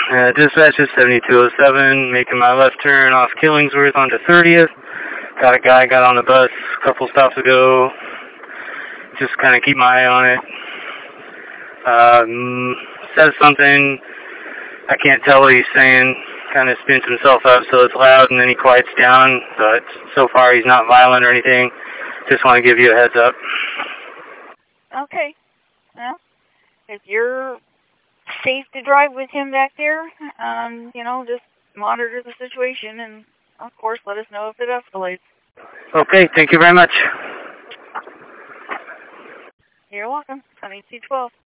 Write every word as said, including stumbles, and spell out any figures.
Uh, dispatch is seventy-two oh seven, making my left turn off Killingsworth onto thirtieth. Got a guy got on the bus a couple stops ago. Just kind of keep my eye on it. Um, says something. I can't tell what he's saying. Kind of spins himself up so it's loud, and then he quiets down. But so far he's not violent or anything. Just want to give you a heads up. Okay. Well, if you're safe to drive with him back there, um, you know, just monitor the situation and, of course, let us know if it escalates. Okay, thank you very much. You're welcome. seventy-two twelve.